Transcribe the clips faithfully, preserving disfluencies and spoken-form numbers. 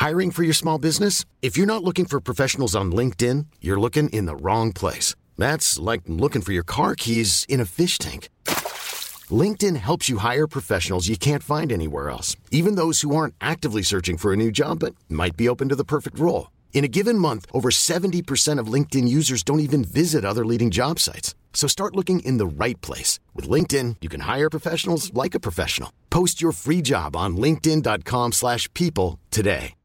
Hiring for your small business? If you're not looking for professionals on LinkedIn, you're looking in the wrong place. That's like looking for your car keys in a fish tank. LinkedIn helps you hire professionals you can't find anywhere else, even those who aren't actively searching for a new job but might be open to the perfect role. In a given month, over seventy percent of LinkedIn users don't even visit other leading job sites. So start looking in the right place. With LinkedIn, you can hire professionals like a professional. Post your free job on linkedin dot com slash people today.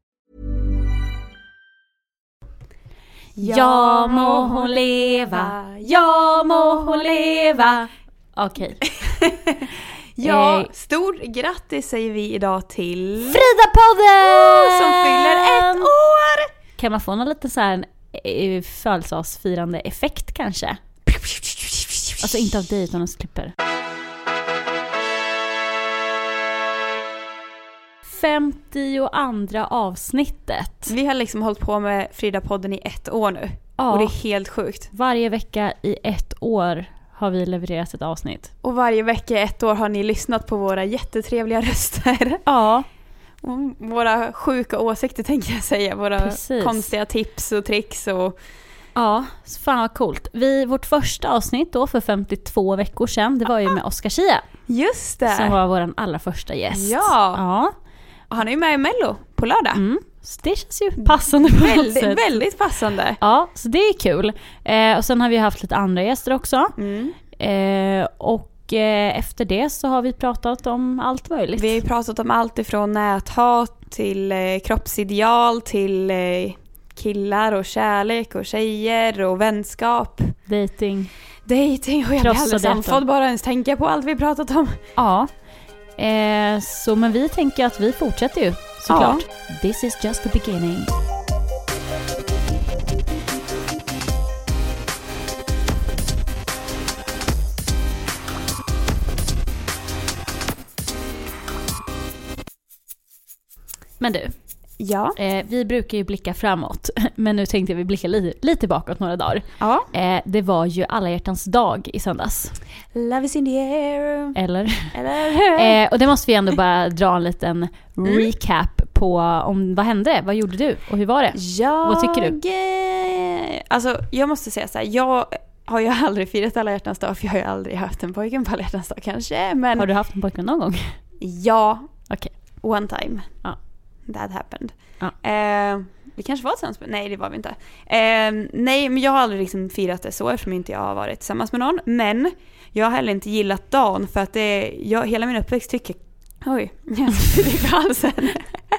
Ja må hon leva, ja må hon leva. Okej. Ja, stort grattis säger vi idag till Frida-podden! Som fyller ett år! Kan man få någon liten så här eh, födelsedagsfirande effekt kanske? Alltså inte av dig utan hos klipper. femtioandra avsnittet. Vi har liksom hållit på med Frida-podden i ett år nu. Ja. Och det är helt sjukt. Varje vecka i ett år har vi levererat ett avsnitt. Och varje vecka i ett år har ni lyssnat på våra jättetrevliga röster. Ja. Och våra sjuka åsikter tänker jag säga. Våra Precis. konstiga tips och tricks och... Ja, fan vad coolt. Vi, vårt första avsnitt då för femtiotvå veckor sedan, det var ju med Oscar Schia. Just det. Som var vår allra första gäst. Ja. Ja. Och han är ju med i Mello på lördag. Mm. Så det känns ju passande på något Väldigt, sätt. väldigt passande. Ja, så det är kul. Eh, och sen har vi haft lite andra gäster också. Mm. Eh, och eh, efter det så har vi pratat om allt möjligt. Vi har pratat om allt ifrån näthat till eh, kroppsideal till eh, killar och kärlek och tjejer och vänskap. Dating. Dating och jag blir alldeles andfådd bara ens tänka på allt vi pratat om. Ja. Eh, så men vi tänker att vi fortsätter ju såklart. Ja. This is just the beginning. Men du, ja. eh, vi brukar ju blicka framåt, men nu tänkte jag vi blicka lite, lite bakåt några dagar. Ja. Eh, det var ju alla hjärtans dag i söndags. Love is in the air. Eller? Eller? eh, och det måste vi ändå bara dra en liten mm. recap på om vad hände, vad gjorde du och hur var det? Jag, vad tycker du? Alltså jag måste säga så här, jag har ju aldrig firat alla hjärtans dag för jag har ju aldrig haft en pojken på alla hjärtans dag kanske. Men har du haft en pojken någon gång? Ja, okay. One time. Ja. That happened. Ja. Eh, vi kanske var tillsammans med... Nej, det var vi inte. Eh, nej, men jag har aldrig liksom firat det så eftersom inte jag har varit tillsammans med någon. Men jag har heller inte gillat dagen för att det... Jag, hela min uppväxt tycker... Oj, jag sitter i halsen.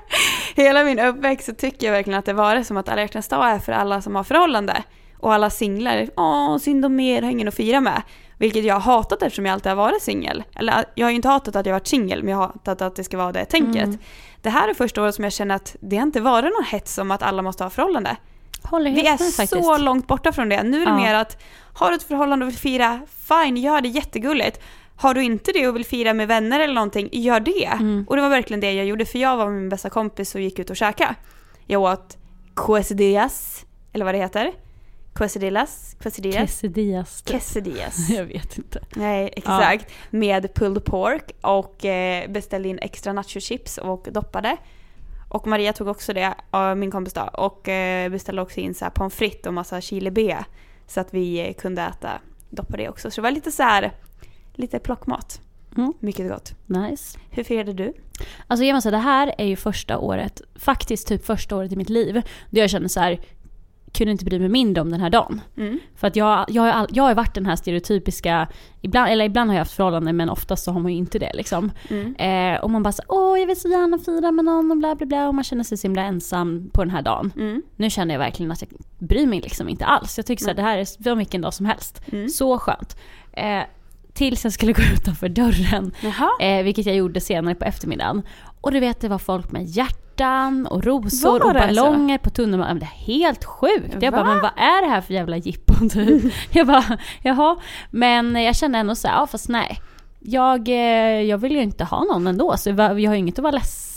Hela min uppväxt så tycker jag verkligen att det var det som att alla hjärtans dag är för alla som har förhållande. Och alla singlar, åh, synd om er, har ingen att fira med. Vilket jag har hatat eftersom jag alltid har varit singel. Eller jag har ju inte hatat att jag har varit singel, men jag har hatat att det ska vara det tänket. Mm. Det här är första året som jag känner att det har inte varit någon hets om att alla måste ha förhållande. Håller Vi är med, så faktiskt. långt borta från det. Nu är det ja. mer att, har du ett förhållande och vill fira, fine, gör det jättegulligt. Har du inte det och vill fira med vänner eller någonting, gör det. Mm. Och det var verkligen det jag gjorde, för jag var med min bästa kompis och gick ut och käka. Jag åt quesadillas, eller vad det heter. Quesadillas, quesadillas. Quesadillas. Quesadillas. Jag vet inte. Nej, exakt. Ja. Med pulled pork och eh, beställde in extra nacho chips och doppade. Och Maria tog också det, min kompis då, och eh, beställde också in så här pommes frites och massa chili bea så att vi eh, kunde äta doppa det också. Så det var lite så här lite plockmat. Mm. Mycket gott. Nice. Hur firade du? Alltså jag måste säga, det här är ju första året, faktiskt typ första året i mitt liv då jag känner så här, kunde inte bry mig mindre om den här dagen. Mm. För att jag, jag, har, jag har varit den här stereotypiska, ibland, eller ibland har jag haft förhållanden, men oftast så har man ju inte det liksom. Mm. Eh, och man bara så, åh jag vill så gärna fira med någon och bla bla bla, och man känner sig så himla ensam på den här dagen. Mm. Nu känner jag verkligen att jag bryr mig liksom inte alls. Jag tycker så att det här är för vilken dag som helst. Mm. Så skönt. Eh, tills jag skulle gå utanför dörren. Eh, vilket jag gjorde senare på eftermiddagen. Och du vet, det var folk med hjärtan och rosor och ballonger så? På tunnelbanan. Det är helt sjukt. Jag bara, men vad är det här för jävla jippon typ? Jag bara, jaha. Men jag kände ändå så här, ja fast nej. Jag, jag vill ju inte ha någon ändå. Så jag har ju inget att vara ledsen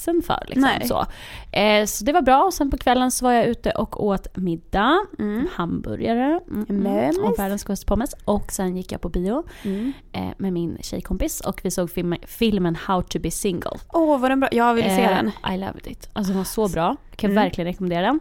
ledsen för. Liksom, Nej. så. Eh, så det var bra. Och sen på kvällen så var jag ute och åt middag. Mm. Hamburgare. Mm, Mm. och världens godaste pommes. Och sen gick jag på bio Mm. eh, med min tjejkompis. Och vi såg film, filmen How to be single. Åh, oh, var den bra? Jag vill se Eh, den. I loved it. Alltså den var så bra. Jag kan Mm. verkligen rekommendera den.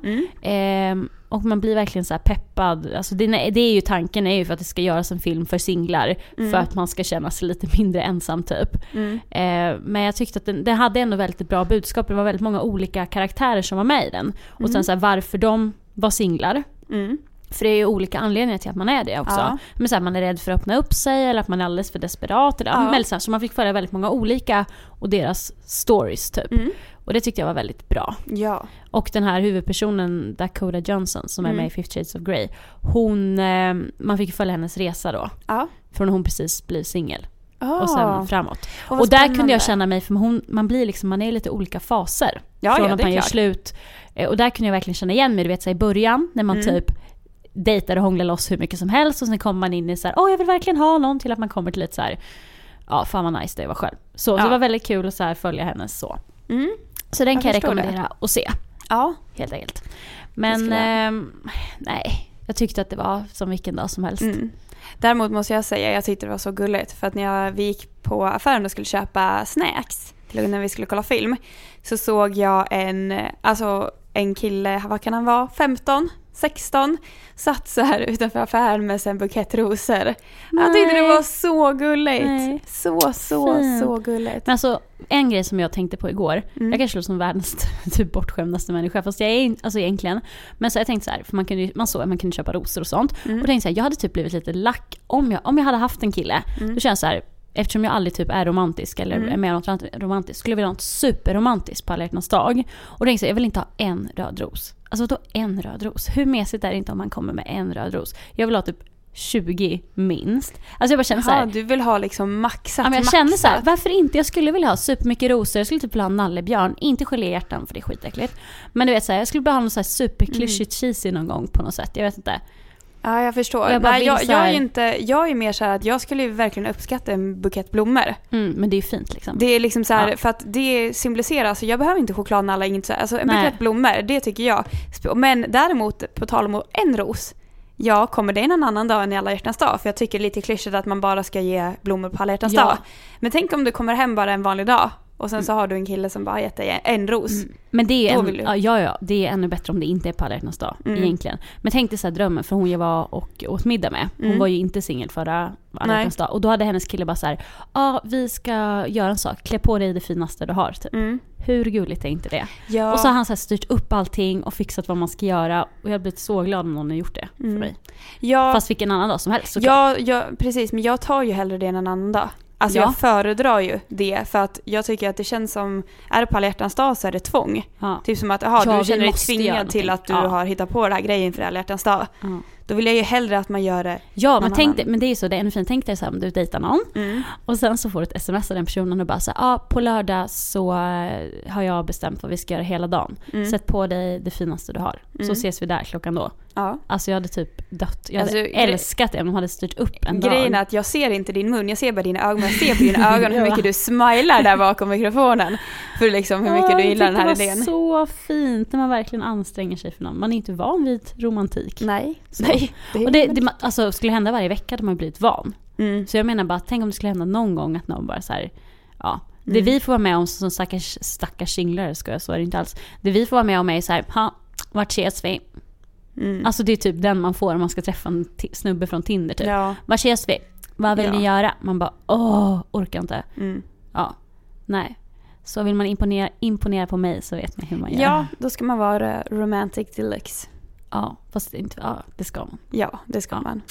Mm. Eh, och man blir verkligen så här peppad. Alltså det, det är ju tanken är ju för att det ska göras en film för singlar. Mm. För att man ska känna sig lite mindre ensam typ. Mm. Eh, men jag tyckte att den, den hade ändå väldigt bra budskap. Det var väldigt många olika karaktärer som var med i den. Och Mm. sen så här, varför de var singlar. Mm. För det är ju olika anledningar till att man är det också. Ja. Men så här, man är rädd för att öppna upp sig eller att man är alldeles för desperat. Eller, Ja. men så, här, så man fick följa väldigt många olika och deras stories typ. Mm. Och det tyckte jag var väldigt bra. Ja. Och den här huvudpersonen Dakota Johnson som är Mm. med i Fifty Shades of Grey. Hon, eh, man fick följa hennes resa då. Ja. Från när hon precis blir singel. Oh. Och sen framåt. vad Och där spännande. kunde jag känna mig, för hon, man blir liksom, man är i lite olika faser. Ja, från ja, att det är man gör klart. slut. Eh, Och där kunde jag verkligen känna igen mig, du vet så här, i början när man Mm. typ dejtar och hånglar loss hur mycket som helst och sen kommer man in i så här, åh jag vill verkligen ha någon, till att man kommer till lite så här, ja fan vad nice det var själv. Så, Ja. så det var väldigt kul att så här följa hennes så. Mm. Så den Jag kan jag förstår rekommendera att se, Ja. helt enkelt. Det Men skulle jag. ehm, nej, jag tyckte att det var som vilken dag som helst. Mm. Däremot måste jag säga, jag tyckte det var så gulligt. För att när jag, vi gick på affären och skulle köpa snacks, till när vi skulle kolla film, så såg jag en, alltså en kille, vad kan han vara, femton, sexton, satt så här utanför affären med en bukett rosor. Nej. Jag tyckte det var så gulligt. Nej. Så, så, Fint. så gulligt. Men alltså, en grej som jag tänkte på igår, Mm. jag kanske låter som världens typ bortskämdaste människa, fast jag är in, alltså egentligen, men så jag tänkte så här, för man kunde ju, man såg att man kunde köpa rosor och sånt, Mm. och tänkte så här, jag hade typ blivit lite lack om jag, om jag hade haft en kille, Mm. då känns så här, eftersom jag aldrig typ är romantisk eller Mm. är med om något romantiskt, skulle jag vilja ha något superromantiskt på alla hjärtans dag, och tänkte så här, jag vill inte ha en röd ros. Alltså då en röd ros. Hur mesigt är det inte om man kommer med en röd ros? Jag vill ha typ tjugo minst. Alltså jag bara känner så här, Ja, du vill ha liksom maxat, ja, men jag maxat. kände så här, varför inte? Jag skulle vilja ha supermycket rosor. Jag skulle typ vilja ha nallebjörn. Inte geléhjärtan för det är skitäckligt. Men du vet så här, jag skulle bara ha något så här superklyschigt cheesy någon gång på något sätt. Jag vet inte. Ja, jag förstår. Jag bara Nej, vill jag, så jag, här- är ju inte, jag är mer så här att jag skulle ju verkligen uppskatta en bukett blommor. Mm, men det är ju fint liksom. Det är liksom så här, Ja. för att det symboliserar, alltså jag behöver inte chokladnalla, inget så här, alltså en Nej. bukett blommor, det tycker jag. Men däremot, på tal om en ros, ja, kommer det en annan dag än i alla hjärtans dag? För jag tycker lite klyschigt att man bara ska ge blommor på alla hjärtans Ja. dag. Men tänk om du kommer hem bara en vanlig dag och sen så har du en kille som bara har gett dig en ros. Mm. Men det är, Då en, vill du. ja, ja, ja, det är ännu bättre om det inte är på alla hjärtans dag, Mm. egentligen. Men tänk dig så här drömmen, för hon jag var och åt middag med. Hon Mm. var ju inte singel förra alla Nej. hjärtans dag. Och då hade hennes kille bara så här, ja vi ska göra en sak, klä på dig det finaste du har typ. Mm. Hur gulligt är inte det? Ja. Och så har han så här styrt upp allting och fixat vad man ska göra. Och jag har blivit så glad om någon har gjort det för Mm. mig. ja, Fast vilken annan dag som helst såklart. ja, ja, precis, men jag tar ju hellre det än en annan dag. Alltså Ja. jag föredrar ju det, för att jag tycker att det känns som, är det på alla hjärtans dag så är det tvång. Ja. Typ som att, aha, Ja, du vi känner dig måste göra tvingad till att du någonting. Ja. har hittat på den här grejen för alla hjärtans dag. Ja. Då vill jag ju hellre att man gör det. Ja, men, någon tänk annan. dig, men det är ju så, det är ännu fint. Tänk dig så här, om du dejtar någon Mm. och sen så får du ett sms av den personen och bara så här, ah, på lördag så eh, har jag bestämt vad vi ska göra hela dagen. Mm. Sätt på dig det finaste du har. Så Mm. ses vi där klockan då. Ja. Alltså jag hade typ dött. Jag hade Alltså, gre- älskat det om de hade styrt upp en Grejen dag. är att jag ser inte din mun, jag ser bara dina ögon. Jag ser på dina ögon hur Ja. mycket du smilar där bakom mikrofonen. För liksom hur mycket Åh, du jag gillar den här tyckte idén. Det var så fint när man verkligen anstränger sig för någon. Man är inte van vid romantik. Nej, Så. nej. Det Och det, det, alltså, skulle hända varje vecka hade man blivit van. Mm. Så jag menar bara, tänk om det skulle hända någon gång att någon bara så här, ja. Det Mm. vi får vara med om som stackars, stackars singlare, ska jag så är det inte alls. Det vi får vara med om är så här, ha, vart ses vi? Mm. Alltså det är typ den man får om man ska träffa en t- snubbe från Tinder typ. Ja. Vart ses vi? Vad vill Ja. ni göra? Man bara, åh, orkar inte. Mm. Ja, nej. Så vill man imponera, imponera på mig så vet ni hur man gör. Ja, då ska man vara romantic deluxe. Ja, fast det, inte, ja, det ska man. Ja, det ska Ja. man.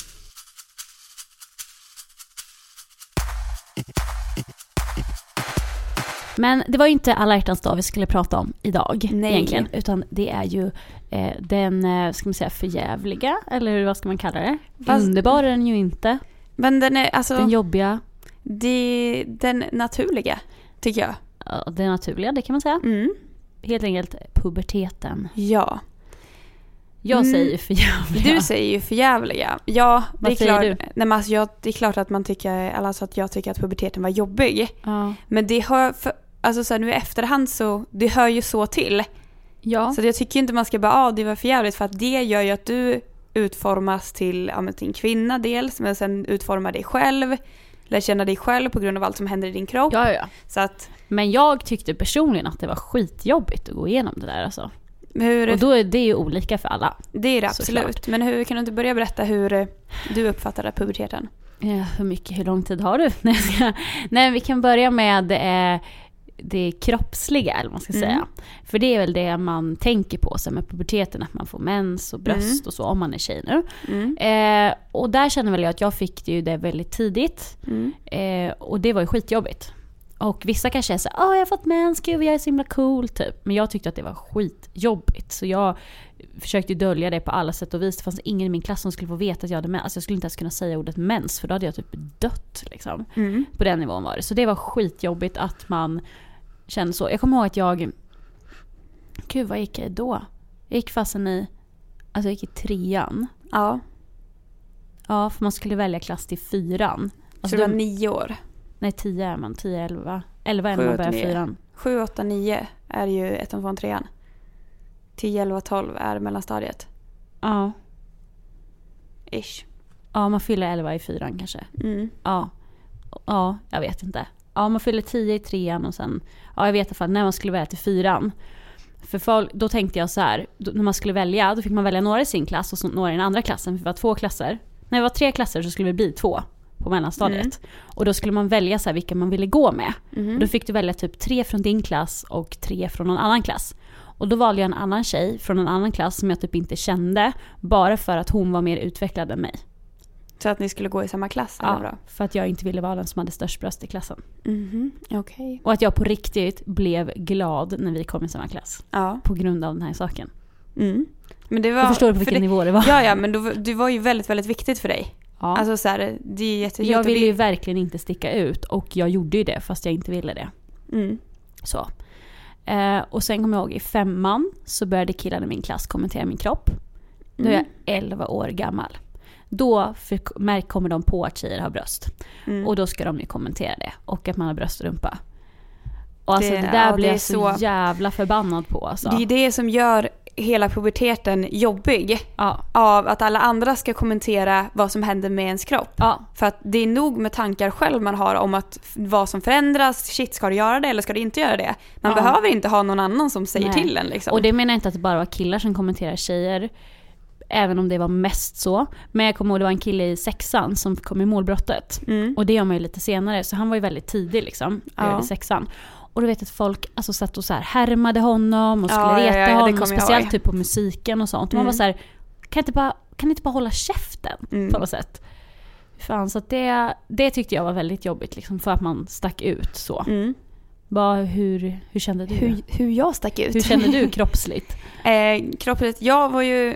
Men det var ju inte alla hjärtans dag vi skulle prata om idag. Nej. Egentligen. Utan det är ju eh, den, eh, ska man säga, förjävliga. Eller vad ska man kalla det? Fast- Underbar är den ju inte. Men den är, alltså, Den jobbiga. det, den naturliga, tycker jag. Ja, det naturliga, det kan man säga. Mm. Helt enkelt puberteten. Ja. Jag Mm. säger ju förjävliga. Du säger ju förjävliga. Ja, det Vad är säger klart. du? Nej, men alltså, jag, det är klart att man tycker, alltså att jag tycker att puberteten var jobbig. Ja. Men det har, för, alltså så här, nu i efterhand så, det hör ju så till. Ja. Så jag tycker inte man ska bara, ah, det var för jävligt, för att det gör ju att du utformas till, ja, men till en kvinna dels, men sen utformar dig själv, lär känna dig själv på grund av allt som händer i din kropp. Ja, ja. Så att, men jag tyckte personligen att det var skitjobbigt att gå igenom det där alltså. hur, och då är det ju olika för alla. Det är det absolut. Såklart. Men hur kan du inte börja berätta hur du uppfattade puberteten? Ja, hur mycket, hur lång tid har du? Nej, vi kan börja med eh, det kroppsliga, eller vad man ska mm. säga. För det är väl det man tänker på så med puberteten, att man får mens och bröst mm. och så, om man är tjej nu. Mm. Eh, och där känner väl jag att jag fick det ju det väldigt tidigt. Mm. Eh, och det var ju skitjobbigt. Och vissa kanske säger så, åh, jag har fått mens, gud, jag är så himla cool typ. Men jag tyckte att det var skitjobbigt. Så jag försökte dölja det på alla sätt och vis. Det fanns ingen i min klass som skulle få veta att jag hade mens. Alltså jag skulle inte ens kunna säga ordet mens, för då hade jag typ dött liksom. Mm. På den nivån var det. Så det var skitjobbigt att man kände så. Jag kommer ihåg att jag, gud, vad gick jag då? Jag gick fasen i, alltså jag gick i trean. Ja. Ja, för man skulle välja klass till fyran. Alltså så det var nio år? Nej, tio är man. Tio, elva. Elva är när man börjar fyran. Sju, åtta, nio är ju ettan, tvåan, trean. Tio, elva, tolv är mellanstadiet. Ja. Ish. Ja, man fyller elva i fyran kanske. Mm. Ja. Ja, jag vet inte. Ja, man fyller tio i trean och sen, ja, jag vet i alla fall när man skulle välja till fyran. För folk, då tänkte jag så här, då, när man skulle välja, då fick man välja några i sin klass och så, några i den andra klassen. För det var två klasser. När det var tre klasser så skulle det bli två på mellanstadiet. Mm. Och då skulle man välja så här vilka man ville gå med. Mm. Och då fick du välja typ tre från din klass och tre från någon annan klass. Och då valde jag en annan tjej från en annan klass som jag typ inte kände, bara för att hon var mer utvecklad än mig. Så att ni skulle gå i samma klass? Ja, eller bra? För att jag inte ville vara den som hade störst bröst i klassen. Mm-hmm. Okay. Och att jag på riktigt blev glad när vi kom i samma klass. Ja. På grund av den här saken. Mm. Men det var, jag förstår på vilken det, nivå det var. Ja, ja, men då, det var ju väldigt, väldigt viktigt för dig. Ja. Alltså så här, det är jättejobbigt. Jag ville det... ju verkligen inte sticka ut. Och jag gjorde ju det fast jag inte ville det. Mm. Så. Eh, och sen kommer jag ihåg i femman så började killarna i min klass kommentera min kropp. Nu är jag elva år gammal. Då för, kommer de på att tjejer har bröst. Mm. Och då ska de ju kommentera det. Och att man har bröst och rumpa. Och alltså det, det där ja, blir jag så, så jävla förbannad på. Alltså. Det är det som gör hela puberteten jobbig. Ja. Av att alla andra ska kommentera vad som händer med ens kropp. Ja. För att det är nog med tankar själv man har om att vad som förändras, shit, ska du göra det eller ska du inte göra det? Man ja. behöver inte ha någon annan som säger Nej. till en. Liksom. Och det menar jag inte att det bara var killar som kommenterar tjejer. Även om det var mest så. Men jag kommer ihåg det var en kille i sexan som kom i målbrottet. Mm. Och det gör man ju lite senare. Så han var ju väldigt tidig liksom. Ja. I sexan. Och då vet jag att folk alltså, satt och så här härmade honom och skulle ja, reta ja, ja, honom. Speciellt typ på musiken och sånt. Och mm. man var så här, kan inte bara, kan inte bara hålla käften mm. på något sätt? Fan, så att det, det tyckte jag var väldigt jobbigt. Liksom, för att man stack ut så. Mm. Bara, hur, hur kände du? Hur, hur jag stack ut? Hur kände du kroppsligt? eh, kroppsligt? Jag var ju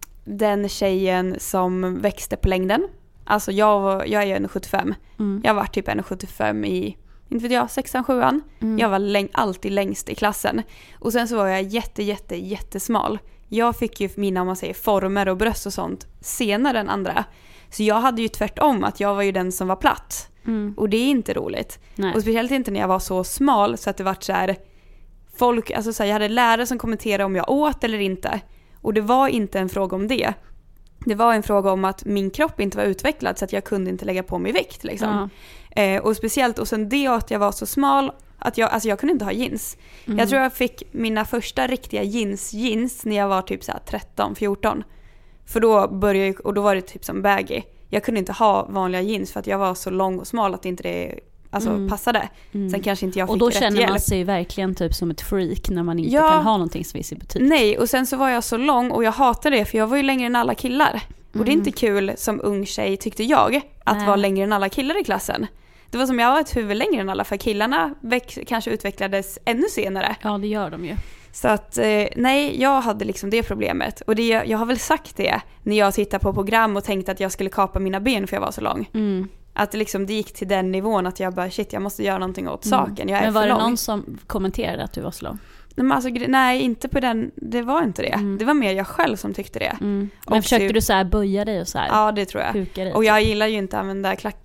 den tjejen som växte på längden. Alltså jag, var, jag är ju en sjuttiofem. Mm. Jag var typ en sjuttiofem i, inte vet jag, sexan, sjuan. Mm. Jag var läng- alltid längst i klassen. Och sen så var jag jätte, jätte, jättesmal. Jag fick ju mina, om man säger, former och bröst och sånt senare än andra. Så jag hade ju tvärtom att jag var ju den som var platt. Mm. Och det är inte roligt. Nej. Och speciellt inte när jag var så smal så att det var så här, folk, alltså så här, jag hade lärare som kommenterade om jag åt eller inte. Och det var inte en fråga om det. Det var en fråga om att min kropp inte var utvecklad så att jag kunde inte lägga på mig vikt. Liksom. Mm. Eh, och speciellt, och sen det att jag var så smal att jag, alltså jag kunde inte ha jeans. Mm. Jag tror jag fick mina första riktiga jeans, jeans när jag var typ så här tretton fjorton. För då började jag, och då var det typ som baggy. Jag kunde inte ha vanliga jeans för att jag var så lång och smal att inte det alltså, mm. passade. Mm. Sen kanske inte jag fick rätt hjälp. Och då känner man sig verkligen typ som ett freak när man inte ja, kan ha någonting som finns i butik. Nej, och sen så var jag så lång och jag hatade det för jag var ju längre än alla killar. Mm. Och det är inte kul som ung tjej tyckte jag att Nej. vara längre än alla killar i klassen. Det var som jag var ett huvud längre än alla, för killarna väx- kanske utvecklades ännu senare. Ja, det gör de ju. Så att eh, nej, jag hade liksom det problemet. Och det, jag har väl sagt det när jag tittar på program och tänkte att jag skulle kapa mina ben för jag var så lång. Mm. Att det, liksom, det gick till den nivån att jag bara, shit, jag måste göra någonting åt mm. saken. Jag är Men var för det lång. Någon som kommenterade att du var så lång? Nej, men alltså, nej, inte på den, det var inte det. Mm. Det var mer jag själv som tyckte det. Mm. Men försökte typ, du så här böja dig och så här? Ja, det tror jag. Dig, och jag gillar ju inte att använda klackar.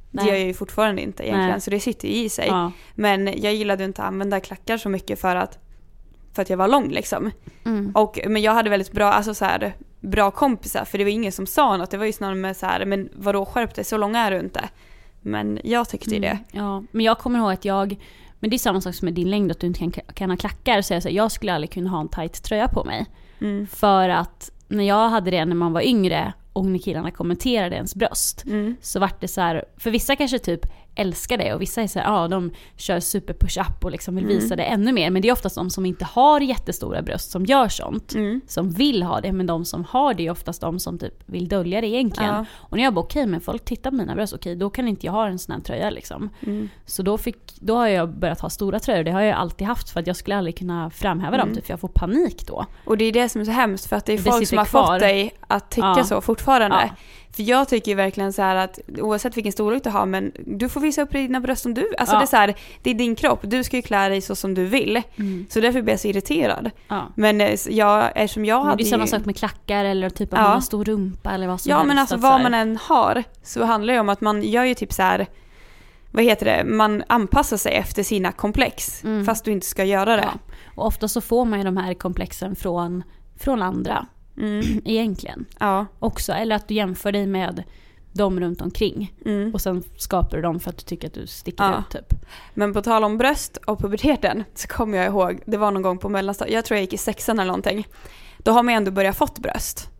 Nej. Det gör jag ju fortfarande inte egentligen. Nej. Så det sitter i sig. Ja. Men jag gillade inte att använda klackar så mycket för att för att jag var lång liksom. Mm. Och, men jag hade väldigt bra, alltså så här, bra kompisar. För det var ingen som sa något. Det var ju snarare med så här, men vadå, skärp dig, så lång är du inte. Men jag tyckte mm. det. Ja, men jag kommer ihåg att jag, men det är samma sak som med din längd, att du inte kan, kan ha klackar. Så jag, så här, jag skulle aldrig kunna ha en tight tröja på mig. Mm. För att när jag hade det när man var yngre och när killarna kommenterade ens bröst, mm. så var det så här, för vissa kanske typ älskar det och vissa är så här, ja, de kör super push-up och liksom vill visa mm. det ännu mer, men det är oftast de som inte har jättestora bröst som gör sånt, mm. som vill ha det, men de som har det är oftast de som typ vill dölja det egentligen. Ja. Och när jag bara, okej, okay, men folk tittar på mina bröst, okej, okay, då kan inte jag ha en sån här tröja liksom. Mm. Så då, fick, då har jag börjat ha stora tröjor, det har jag alltid haft för att jag skulle aldrig kunna framhäva mm. dem, typ, för jag får panik då. Och det är det som är så hemskt, för att det är det folk som har kvar. Fått dig att tycka ja. Så fortfarande. Ja. För jag tycker ju verkligen så här att oavsett vilken storlek du har, men du får visa upp dina bröst som du. Alltså ja. Det är så här, det är din kropp. Du ska ju klä dig så som du vill. Mm. Så därför blir jag så irriterad. Ja. Men jag, eftersom jag hade det är ju... samma sak med klackar eller typ att ja. Man har stor rumpa eller vad som ja, helst. Ja, men alltså vad man än har så handlar det om att man gör ju typ så här, vad heter det? Man anpassar sig efter sina komplex. Mm. Fast du inte ska göra det. Ja. Och ofta så får man ju de här komplexen från, från andra. Mm. Egentligen. Ja. Också. Eller att du jämför dig med dem runt omkring. Mm. Och sen skapar du dem för att du tycker att du sticker ja. Ut typ. Men på tal om bröst och puberteten så kommer jag ihåg, det var någon gång på mellanstadiet, jag tror jag gick i sexan eller någonting. Då har man ändå börjat fått bröst.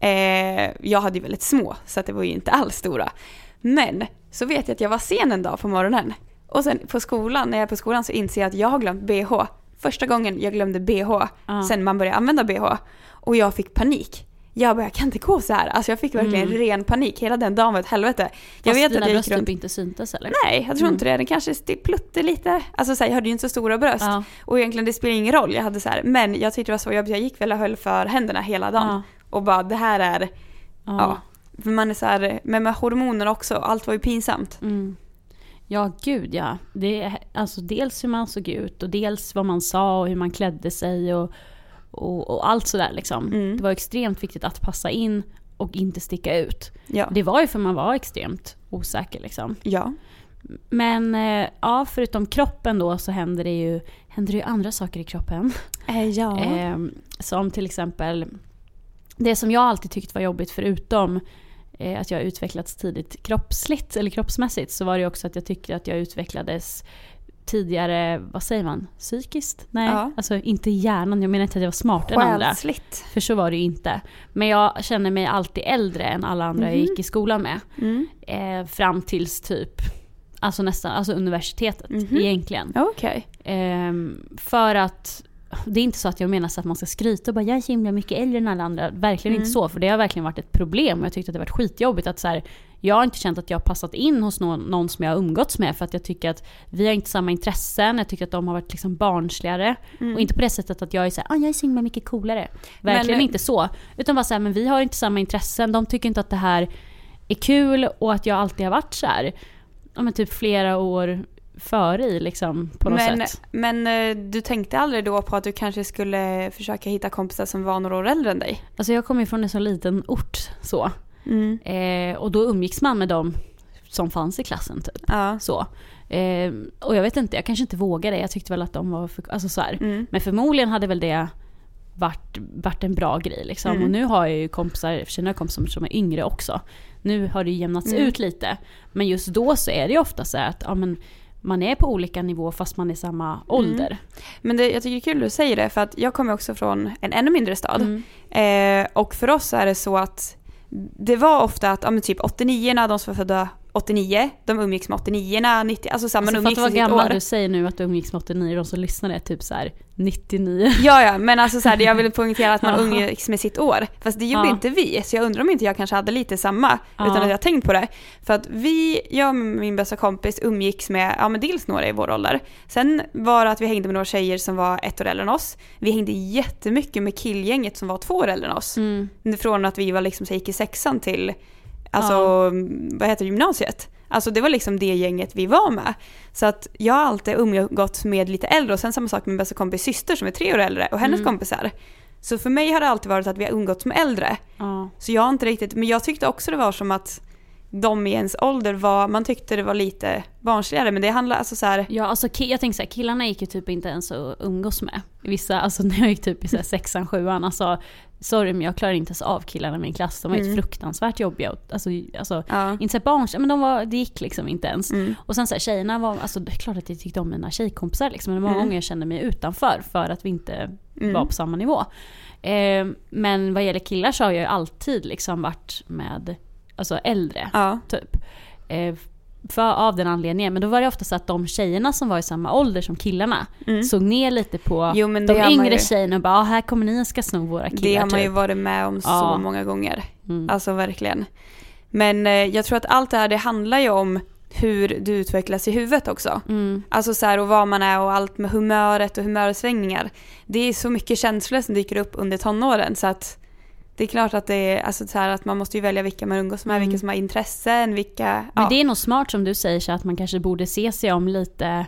Eh, jag hade ju väldigt små, så att det var ju inte alls stora. Men så vet jag att jag var sen en dag på morgonen. Och sen på skolan, när jag är på skolan, så inser jag att jag har glömt B H. Första gången jag glömde B H, uh. sen man började använda B H. Och jag fick panik. Jag bara, jag kan inte gå så här. Alltså jag fick verkligen mm. ren panik. Hela den dagen var ett helvete. Fast jag vet dina att bröst runt... typ inte syntes eller? Nej, jag tror mm. inte det. Den kanske plutte lite. Alltså så här, jag hade ju inte så stora bröst. Ja. Och egentligen det spelar ingen roll. Jag hade så här, men jag tyckte det var så jobbigt. Jag gick väl och höll för händerna hela dagen. Ja. Och bara, det här är... Ja. ja. För man är så här, men med hormoner också. Allt var ju pinsamt. Mm. Ja, gud ja. Det är, alltså dels hur man såg ut och dels vad man sa och hur man klädde sig och, och, och allt sådär liksom. Mm. Det var extremt viktigt att passa in och inte sticka ut. Ja. Det var ju för man var extremt osäker liksom. Ja. Men ja, förutom kroppen då så händer det ju, händer det ju andra saker i kroppen. Äh, ja. Eh, som till exempel det som jag alltid tyckt var jobbigt förutom att jag utvecklats tidigt kroppsligt eller kroppsmässigt, så var det också att jag tycker att jag utvecklades tidigare, vad säger man, psykiskt? Nej, ja. Alltså inte i hjärnan, jag menar inte att jag var smartare än andra. För så var det ju inte. Men jag känner mig alltid äldre än alla andra mm. jag gick i skolan med. Mm. Eh, fram tills typ, alltså nästan, alltså universitetet mm. egentligen. Okej. Okay. Eh, för att det är inte så att jag menar så att man ska skryta och bara, jag är himla mycket äldre än alla andra. Verkligen mm. inte så, för det har verkligen varit ett problem. Och jag tyckte att det varit skitjobbigt att så här, jag har inte känt att jag har passat in hos någon, någon som jag har umgåtts med, för att jag tycker att vi har inte samma intressen. Jag tycker att de har varit liksom barnsligare. Mm. Och inte på det sättet att jag är så här, ah, jag är så himla mycket coolare. Verkligen men, inte så. Utan bara så här, men vi har inte samma intressen. De tycker inte att det här är kul och att jag alltid har varit så här. Ja, men typ flera år före i liksom på något men, sätt. Men du tänkte aldrig då på att du kanske skulle försöka hitta kompisar som var några år äldre än dig? Alltså jag kommer ju från en så liten ort så. Mm. Eh, och då umgicks man med dem som fanns i klassen typ. Ja. Så. Eh, och jag vet inte, jag kanske inte vågade. Jag tyckte väl att de var för, alltså så här. Mm. Men förmodligen hade väl det varit, varit en bra grej liksom. Mm. Och nu har jag ju kompisar, känner kompisar som är yngre också. Nu har det jämnats mm. ut lite. Men just då så är det ju ofta så att ja, men man är på olika nivå fast man är samma ålder. Mm. Men det, jag tycker det är kul att du säger det, för att jag kommer också från en ännu mindre stad. Mm. Eh, och för oss är det så att det var ofta att ja, men typ åttionio, de som var födda åttionio, de umgicks med åttionio, nittio, alltså samma alltså, umgicks i sitt år. För att vara gammal, du säger nu att du umgicks med åttionio, de som lyssnar är typ så här nittionio. Ja, ja, men alltså så här, jag vill poängtera att man umgicks med sitt år. Fast det gjorde ja. inte vi, så jag undrar om inte jag kanske hade lite samma, ja. utan att jag tänkt på det. För att vi, jag och min bästa kompis umgicks med, ja men dels några i vår ålder. Sen var det att vi hängde med några tjejer som var ett år äldre än oss. Vi hängde jättemycket med killgänget som var två år äldre än oss. Mm. Från att vi var liksom, så gick i sexan till alltså, ja. vad heter gymnasiet? Alltså det var liksom det gänget vi var med. Så att jag har alltid umgått med lite äldre. Och sen samma sak med min bästa kompis syster som är tre år äldre. Och hennes mm. kompisar. Så för mig har det alltid varit att vi har umgått med äldre. Ja. Så jag har inte riktigt... Men jag tyckte också det var som att de i ens ålder var, man tyckte det var lite barnsligare, men det handlar alltså så här. Ja, alltså jag tänker så här, killarna gick ju typ inte ens att umgås med. Vissa, alltså när jag gick typ i så här sexan, sjuan, alltså sorry men jag klarar inte ens av killarna i min klass. De var mm. fruktansvärt jobbiga. Alltså, alltså ja. inte så barns, men de var, det gick liksom inte ens. Mm. Och sen så här, tjejerna var, alltså det är klart att jag tyckte om mina tjejkompisar liksom, men många mm. gånger jag kände mig utanför för att vi inte mm. var på samma nivå. Eh, men vad gäller killar så har jag ju alltid liksom varit med alltså äldre ja. typ. Eh, för, av den anledningen. Men då var det ofta så att de tjejerna som var i samma ålder som killarna mm. såg ner lite på jo, de yngre ju... tjejerna och bara, ah, här kommer ni ska sno våra killar. Det har man typ. ju varit med om ja. så många gånger. Mm. Alltså verkligen. Men eh, jag tror att allt det här, det handlar ju om hur du utvecklas i huvudet också. Mm. Alltså så här, och vad man är och allt med humöret och humörsvängningar. Det är så mycket känslor som dyker upp under tonåren så att det är klart att det är alltså så här, att man måste ju välja vilka man umgås med, mm. vilka som har intressen, vilka... Men ja. det är nog smart som du säger så att man kanske borde se sig om lite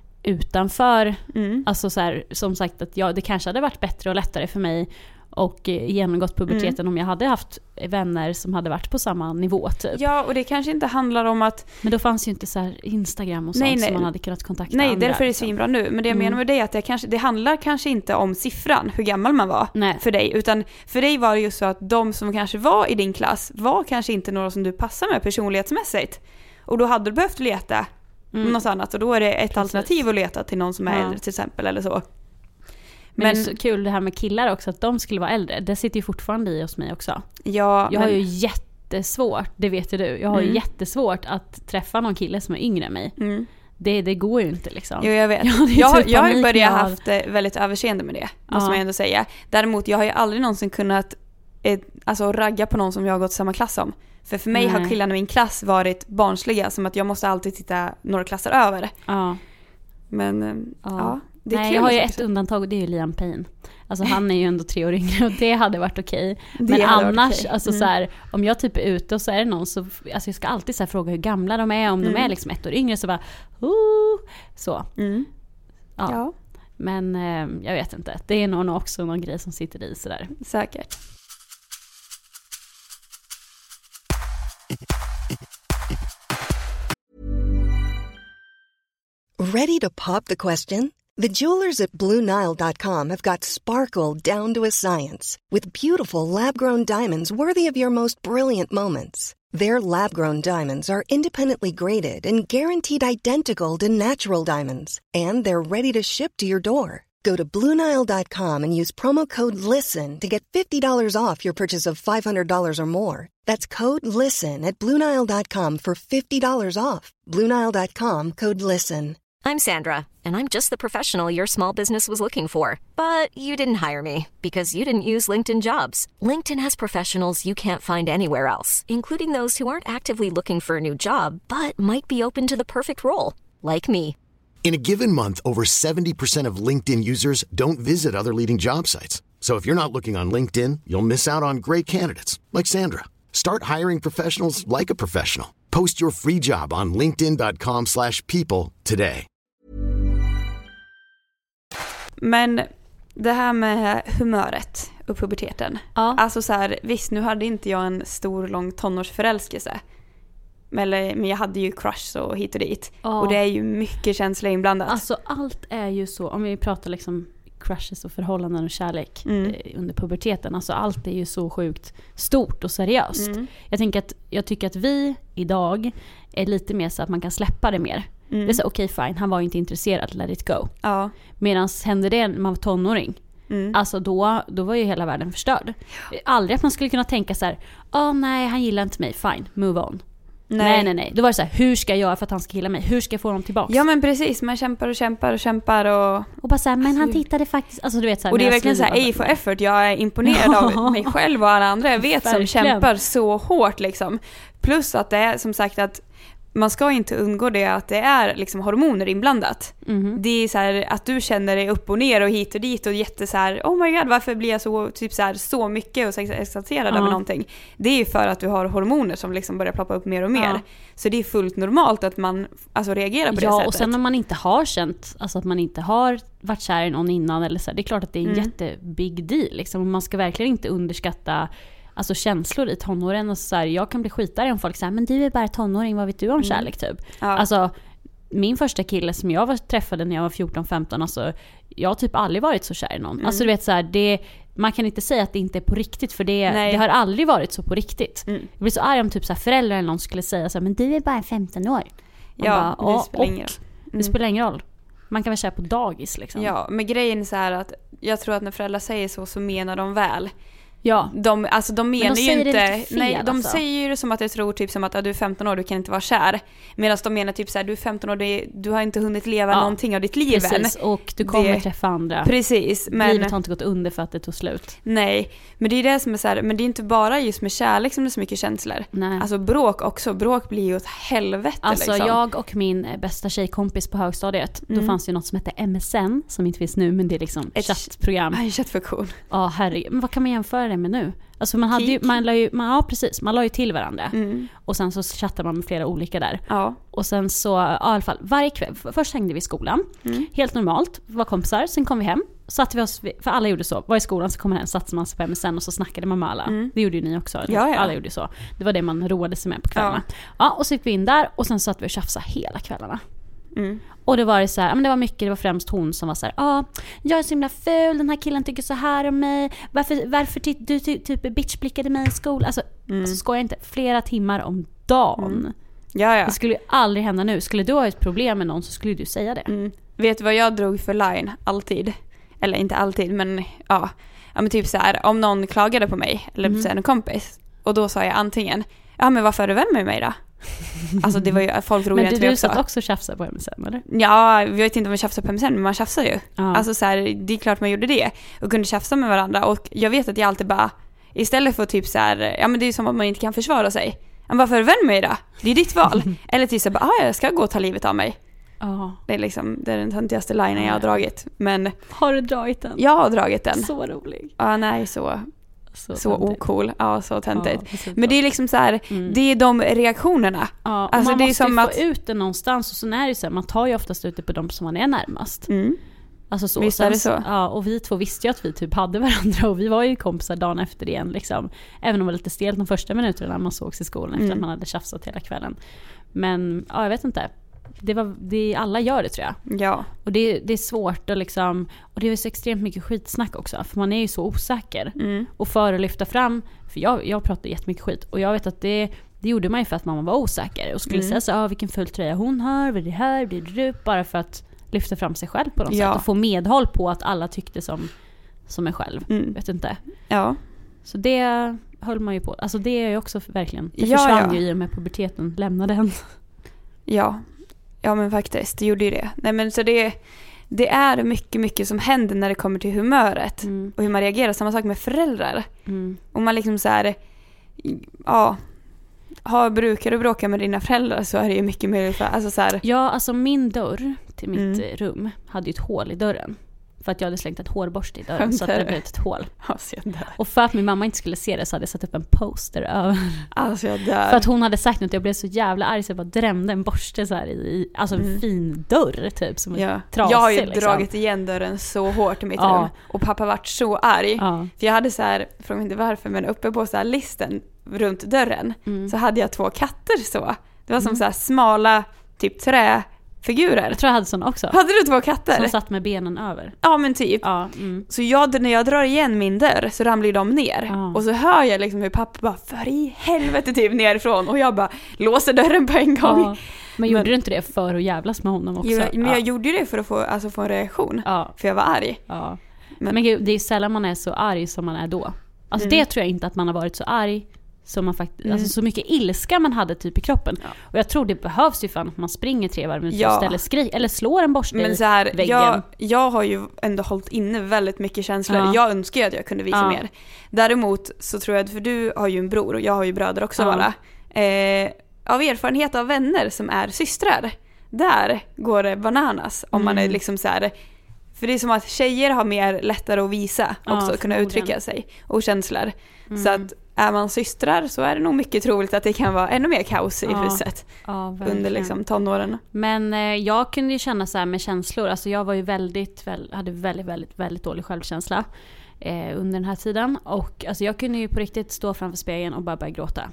utanför. Mm. Alltså så här, som sagt att ja, det kanske hade varit bättre och lättare för mig och genomgått puberteten mm. om jag hade haft vänner som hade varit på samma nivå typ. Ja, och det kanske inte handlar om att... Men då fanns ju inte så här Instagram och sånt nej, nej. som man hade kunnat kontakta nej, andra. Nej, därför är det svinbra nu. Men det jag mm. menar med det är att det, kanske, det handlar kanske inte om siffran, hur gammal man var nej. för dig. Utan för dig var det ju så att de som kanske var i din klass var kanske inte några som du passar med personlighetsmässigt. Och då hade du behövt leta mm. något annat. Och då är det ett Precis. alternativ att leta till någon som är ja. äldre till exempel eller så. Men, men det är så kul det här med killar också, att de skulle vara äldre. Det sitter ju fortfarande i hos mig också. Ja, jag men... har ju jättesvårt, det vet ju du. Jag har mm. ju jättesvårt att träffa någon kille som är yngre än mig. Mm. Det, det går ju inte liksom. Jo, jag vet. Ja, jag, typ jag har ju börjat har... haft väldigt överseende med det, måste ja. man ändå säga. Däremot, jag har ju aldrig någonsin kunnat eh, alltså, ragga på någon som jag har gått samma klass som. För för mig Nej. har killarna i min klass varit barnsliga, som att jag måste alltid titta några klasser över. Ja. Men, eh, ja. ja. Det Nej, jag har ju ett undantag och det är ju Liam Payne. Alltså han är ju ändå tre år yngre och det hade varit okej. Okay. Men annars, okay. alltså mm. så här, om jag typ är ute och så är det någon så, alltså jag ska alltid så här fråga hur gamla de är. Om mm. de är liksom ett år yngre så bara, oh, så. Mm. Ja. ja. Men eh, jag vet inte, det är nog också någon grej som sitter i sådär. Säkert. Ready to pop the question? The jewelers at Blue Nile dot com have got sparkle down to a science with beautiful lab-grown diamonds worthy of your most brilliant moments. Their lab-grown diamonds are independently graded and guaranteed identical to natural diamonds, and they're ready to ship to your door. Go to Blue Nile dot com and use promo code LISTEN to get fifty dollars off your purchase of five hundred dollars or more. That's code LISTEN at Blue Nile dot com for fifty dollars off. Blue Nile dot com, code LISTEN. I'm Sandra, and I'm just the professional your small business was looking for. But you didn't hire me because you didn't use LinkedIn Jobs. LinkedIn has professionals you can't find anywhere else, including those who aren't actively looking for a new job, but might be open to the perfect role, like me. In a given month, over seventy percent of LinkedIn users don't visit other leading job sites. So if you're not looking on LinkedIn, you'll miss out on great candidates, like Sandra. Start hiring professionals like a professional. Post your free job on linkedin dot com slash people today. Men det här med humöret och puberteten. Ja. Alltså så här, visst nu hade inte jag en stor lång tonårsförälskelse. Men, men jag hade ju crush och hit och dit. Ja. Och det är ju mycket känslor inblandat. Alltså allt är ju så, om vi pratar liksom crushes och förhållanden och kärlek mm. under puberteten. Alltså allt är ju så sjukt stort och seriöst. Mm. Jag tänker att jag tycker att vi idag är lite mer så att man kan släppa det mer. Mm. Det är så okej okay, fine, han var ju inte intresserad, let it go. Ja. Medan hände det när man var tonåring. Mm. Alltså då, då var ju hela världen förstörd. Aldrig att man skulle kunna tänka så här, åh oh, nej, han gillar inte mig, fine, move on. Nej. nej, nej, nej. Då var det så här, hur ska jag göra för att han ska gilla mig? Hur ska jag få honom tillbaka? Ja, men precis. Man kämpar och kämpar och kämpar och... Och bara så här, men alltså, han tittade faktiskt... Alltså, du vet, så här, och det är verkligen så här, A for effort. Jag är imponerad av mig själv och alla andra jag vet som kämpar så hårt liksom. Plus att det är som sagt att man ska inte undgå det att det är liksom hormoner inblandat. Mm. Det är så här att du känner dig upp och ner och hit och dit och jätte så här, oh my god, varför blir jag så typ så här så mycket och så exalterad över någonting. Det är ju för att du har hormoner som liksom börjar ploppa upp mer och mer. Ja. Så det är fullt normalt att man alltså reagerar på det ja, sättet. Ja, och sen om man inte har känt, alltså att man inte har varit kär i någon innan eller så, det är klart att det är en mm. jättebig deal liksom. Man ska verkligen inte underskatta alltså känslor i tonåren. Och så här, jag kan bli skitare om folk säger men du är bara tonåring, vad vet du om kärlek typ? Ja. Alltså min första kille som jag var, träffade när jag var fjorton femton, alltså jag har typ aldrig varit så kär i någon. Mm. Alltså du vet så här, det, man kan inte säga att det inte är på riktigt, för det, det har aldrig varit så på riktigt. Mm. Jag blir så arg om typ så här föräldrar eller någon skulle säga så här, men du är bara femton år. Man ja, bara, det spelar ingen roll. Mm. Det spelar ingen roll. Man kan väl köra på dagis liksom. Ja, men grejen är så här att jag tror att när föräldrar säger så så menar de väl. Ja. De, alltså de menar de ju inte fel, nej, de alltså. säger ju det som att jag tror typ som att ja, du är femton år, du kan inte vara kär. Medan de menar typ så här, du är femton år, det, du har inte hunnit leva ja. någonting av ditt liv än. Precis, och du kommer det, träffa andra. Precis, men livet har inte gått under för att det tog slut. Nej, men det är det som är så här, men det är inte bara just med kärlek som det är så mycket känslor. Nej. Alltså bråk också, bråk blir ju åt helvete alltså liksom. Jag och min bästa tjejkompis på högstadiet, mm. då fanns det ju något som hette M S N som inte finns nu, men det är liksom ett chattprogram. En chattfunktion. Ja, herregud. Men vad kan man jämföra det med nu? Alltså man hade ju, man la ju, man, ja precis, man la ju till varandra. Mm. Och sen så chattade man med flera olika där. Ja. Och sen så, ja, i alla fall, varje kväll, först hängde vi i skolan. Mm. Helt normalt, var kompisar, sen kom vi hem. Satt vi oss, för alla gjorde så, var i skolan så kom man hem, satt man sig på M S N och så snackade man med alla. Mm. Det gjorde ju ni också. Ja, ja. Alla gjorde så. Det var det man roade sig med på kvällarna. Ja, ja och så gick vi in där och sen satt vi och tjafsade hela kvällarna. Mm. Och det var så här, men det var mycket, det var främst hon som var så här, ja, ah, jag är så himla ful, den här killen tycker så här om mig, varför, varför ty, du ty, typ bitchblickade mig i skolan, alltså, mm. alltså skojar inte, flera timmar om dagen. Mm. Ja, ja. Det skulle ju aldrig hända nu. Skulle du ha ett problem med någon så skulle du säga det. Mm. Vet du vad jag drog för line alltid? Eller inte alltid, men ja, ja men typ så här, om någon klagade på mig eller mm. en kompis, och då sa jag antingen, ja men varför är du vän med mig då? Alltså det var ju folk roliga. Men du, du satt också tjafsa på M S N, eller? Ja, jag vet inte om man tjafsar på M S N, men man tjafsar ju. Ja. Alltså så här, det är klart man gjorde det och kunde tjafsa med varandra, och jag vet att jag alltid bara, istället för typ så här, ja men det är som att man inte kan försvara sig. Men varför är du vän med mig då? Det är ditt val. Eller typ så bara, ah, jag ska gå och ta livet av mig. Ja. Det är liksom, det är den töntigaste linen jag har dragit. Men har du dragit den? Jag har dragit den. Så rolig. Ja, nej, så så, så ocool. Ja, så töntigt. Ja, men det är liksom så här, mm. det är de reaktionerna. Ja, alltså man det är måste som att få ut det någonstans, och så är det så här, man tar ju oftast ut det på de som man är närmast. Mm. Alltså så. Visst är det så. Ja, och vi två visste ju att vi typ hade varandra, och vi var ju kompisar dagen efter det igen liksom. Även om det var lite stelt de första minuterna när man sågs i skolan efter mm. att man hade tjafsat hela kvällen. Men ja, jag vet inte. Det var, det, alla gör det tror jag. Ja. Och det, det är svårt att liksom, och det är så extremt mycket skitsnack också, för man är ju så osäker. Mm. Och för att lyfta fram, för jag, jag pratar jättemycket skit, och jag vet att det, det gjorde man ju för att man var osäker och skulle mm. säga så, ah, vilken full tröja hon har, vad det här, blir det bara för att lyfta fram sig själv på något ja. sätt och få medhåll på att alla tyckte som, som är själv. Mm. Vet inte. Ja. Så det höll man ju på. Alltså det är ju också verkligen, det ja, försvann ja. ju i och med puberteten, lämnade den. Ja. Ja men faktiskt, det gjorde ju det. Nej men så det, det är mycket, mycket som händer när det kommer till humöret mm. och hur man reagerar. Samma sak med föräldrar. Mm. Och man liksom så här, ja, har, brukar du bråka med dina föräldrar så är det ju mycket möjligt för, alltså så här. Ja, alltså min dörr till mitt Mm. rum hade ju ett hål i dörren. För att jag hade slängt ett hårborste i dörren så att det blev ett hål. Alltså jag dör. Och för att min mamma inte skulle se det så hade jag satt upp en poster över. Alltså jag dör. För att hon hade sagt att jag blev så jävla arg så jag bara drämde en borste så här i, alltså en Mm. fin dörr typ som Ja. en trasig. Jag har ju liksom. dragit igen dörren så hårt i mitt Ja. rum. Och pappa vart så arg. Ja. För jag hade så här, fråga inte varför, men uppe på så här listen runt dörren Mm. så hade jag två katter så. Det var som Mm. så här smala typ träfigurer. Jag tror jag hade sån också. Hade du två katter? Som satt med benen över. Ja men typ. Ja, mm. Så jag, när jag drar igen min dörr så ramlar de ner. Ja. Och så hör jag liksom hur pappa bara, för i helvete typ nerifrån. Och jag bara låser dörren på en gång. Ja. Men gjorde men, du inte det för att jävlas med honom också? Jo, men ja. jag gjorde det för att få, alltså, få en reaktion. Ja. För jag var arg. Ja. Men, men gud, det är sällan man är så arg som man är då. Alltså mm. det tror jag inte att man har varit så arg som man faktiskt, mm. alltså så mycket ilska man hade typ i kroppen. Ja. Och jag tror det behövs ju för att man springer tre varv minuter ja. eller skrik eller slår en borste men så här, i väggen. Jag, jag har ju ändå hållit inne väldigt mycket känslor. Ja. Jag önskar ju att jag kunde visa ja. mer. Däremot så tror jag att, för du har ju en bror och jag har ju bröder också ja. bara. Eh, av erfarenhet av vänner som är systrar, där går det bananas om mm. man är liksom så här. För det är som att tjejer har mer lättare att visa också, ja, kunna uttrycka sig och känslor. Mm. Så att är man systrar så är det nog mycket troligt att det kan vara ännu mer kaos i ja. huset ja, under liksom tonåren. Men eh, jag kunde ju känna så här med känslor, alltså jag var ju väldigt, väl, hade väldigt, väldigt, väldigt dålig självkänsla. eh, under den här tiden. Och alltså, jag kunde ju på riktigt stå framför spegeln och bara börja gråta.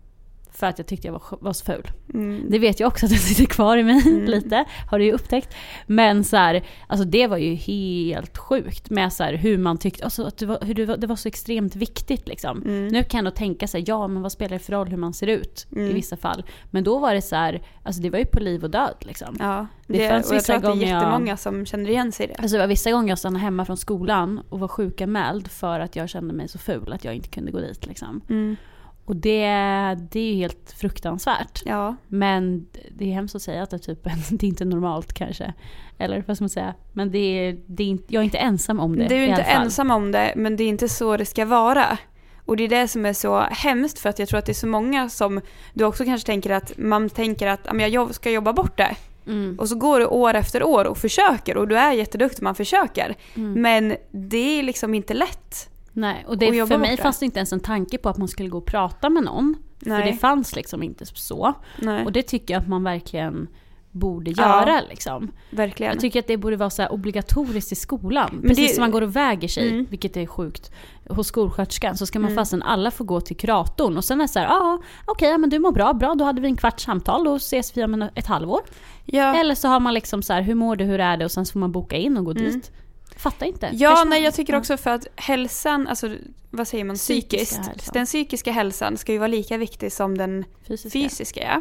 För att jag tyckte jag var, var så ful. Mm. Det vet jag också att det sitter kvar i mig mm. lite. Har du ju upptäckt. Men så här, alltså det var ju helt sjukt. Med så här, hur man tyckte. Alltså att det var, hur det, var, det var så extremt viktigt liksom. Mm. Nu kan jag nog tänka sig, ja men vad spelar det för roll hur man ser ut mm. i vissa fall. Men då var det så här, alltså det var ju på liv och död liksom. Ja, det, det fanns och jag tror att det är jättemånga jag, som känner igen sig i det. Alltså det var vissa gånger jag stannade hemma från skolan och var sjukanmäld för att jag kände mig så ful att jag inte kunde gå dit liksom. Mm. Och det, det är ju helt fruktansvärt. Ja. Men det är hemskt att säga att det, typ, det är inte normalt kanske. Eller vad ska man säga? Men det är, det är inte, jag är inte ensam om det. Du är inte ensam om det, men det är inte så det ska vara. Och det är det som är så hemskt, för att jag tror att det är så många som du också kanske tänker att man tänker att jag ska jobba bort det. Mm. Och så går du år efter år och försöker, och du är jätteduktig, man försöker. Mm. Men det är liksom inte lätt. Nej, och det, och för mig fanns det inte ens en tanke på att man skulle gå och prata med någon. Nej. För det fanns liksom inte så. Nej. Och det tycker jag att man verkligen borde göra. Ja, liksom. Verkligen. Jag tycker att det borde vara så här obligatoriskt i skolan. Men precis det, som man går och väger sig, mm. vilket är sjukt. Hos skolsköterskan så ska man mm. fastän alla får gå till kuratorn. Och sen är det så här, ja okej okay, men du mår bra, bra. Då hade vi en kvarts samtal, då ses vi om ett halvår. Ja. Eller så har man liksom så här, hur mår du, hur är det? Och sen får man boka in och gå mm. dit. Fattar inte. Ja, Försman. nej jag tycker också för att hälsan, alltså vad säger man, psykiskt, hälsan. Den psykiska hälsan ska ju vara lika viktig som den fysiska, fysiska ja.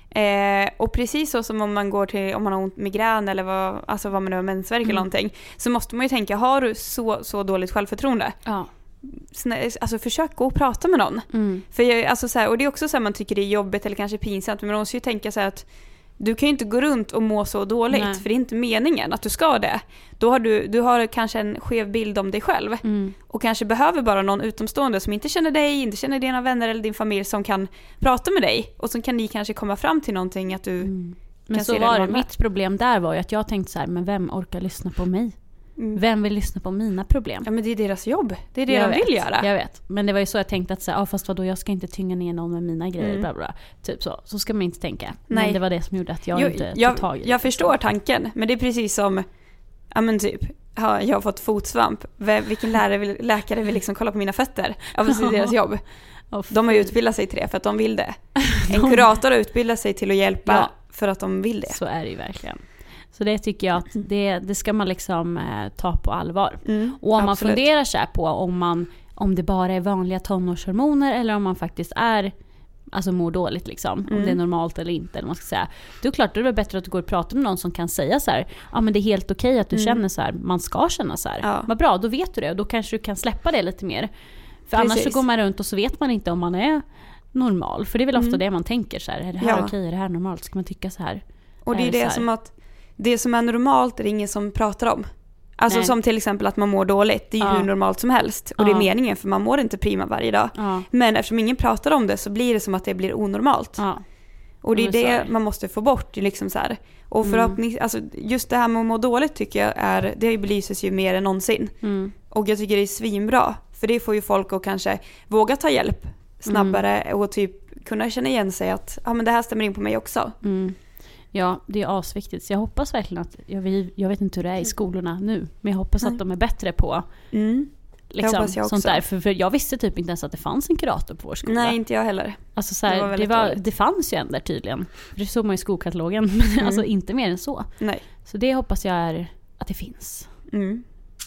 Eh, och precis så som om man går till, om man har ont migrän eller vad, alltså vad man nu har mensvärk mm. eller någonting, så måste man ju tänka, har du så, så dåligt självförtroende? Ja. Alltså försök gå och prata med någon. Mm. För jag, alltså så här, och det är också så här, man tycker det är jobbigt eller kanske pinsamt, men man måste ju tänka så här att du kan ju inte gå runt och må så dåligt. Nej. För det är inte meningen att du ska det. Då har du, du har kanske en skev bild om dig själv. Mm. Och kanske behöver bara någon utomstående som inte känner dig, inte känner dina vänner eller din familj, som kan prata med dig. Och så kan ni kanske komma fram till någonting att du mm. Men kan så se var det. det. Mitt problem där var ju att jag tänkte så här, men vem orkar lyssna på mig? Mm. Vem vill lyssna på mina problem? Ja, men det är deras jobb. Det är det jag de vet, vill göra. Jag vet. Men det var ju så jag tänkte att säga, ah, fast vadå, jag ska inte tynga ner någon med mina grejer. Mm. Bla bla. Typ så. Så ska man inte tänka. Nej. Men det var det som gjorde att jag jo, inte jag, tog tag i det. Jag förstår tanken. Men det är precis som, ja men typ, ja, jag har fått fotsvamp. Vilken lärare vill, läkare vill liksom kolla på mina fötter? Ja, det är deras jobb. Oh, de har ju utbildat sig till det för att de vill det. En kurator har utbildat sig till att hjälpa ja. för att de vill det. Så är det ju verkligen. Så det tycker jag att det, det ska man liksom eh, ta på allvar. Mm, och om absolut. man funderar så här på om, man, om det bara är vanliga tonårshormoner eller om man faktiskt är, alltså mår dåligt liksom, mm. om det är normalt eller inte, eller man ska säga. Det är klart, det är bättre att du går och pratar med någon som kan säga så här, ja men det är helt okej att du mm. känner så här, man ska känna så här. Ja. Vad bra, då vet du det och då kanske du kan släppa det lite mer. För Precis. annars så går man runt och så vet man inte om man är normal. För det är väl ofta mm. det man tänker så här, är det här ja. okej, är det här normalt, ska man tycka så här? Och det är, är det, det som att det som är normalt är det ingen som pratar om. Alltså Nej. som till exempel att man mår dåligt. Det är ju ja. hur normalt som helst. Och ja. det är meningen, för man mår inte prima varje dag. Ja. Men eftersom ingen pratar om det så blir det som att det blir onormalt. Ja. Och det är det sorry. man måste få bort. Liksom så här. Och förhoppningsvis, mm. alltså just det här med att må dåligt tycker jag är, det belyses ju mer än någonsin. Mm. Och jag tycker det är svinbra. För det får ju folk att kanske våga ta hjälp snabbare mm. och typ kunna känna igen sig att ja, men det här stämmer in på mig också. Mm. Ja, det är asviktigt. Så jag hoppas verkligen att, jag vet, jag vet inte hur det är i skolorna nu, men jag hoppas Nej. att de är bättre på mm. liksom, jag jag sånt där. För, för jag visste typ inte ens att det fanns en kurator på vår skola. Nej, inte jag heller. Alltså så här, det, var det, var, det fanns ju en där tydligen. Det såg man i skolkatalogen, men mm. alltså inte mer än så. Nej. Så det hoppas jag är att det finns. Mm.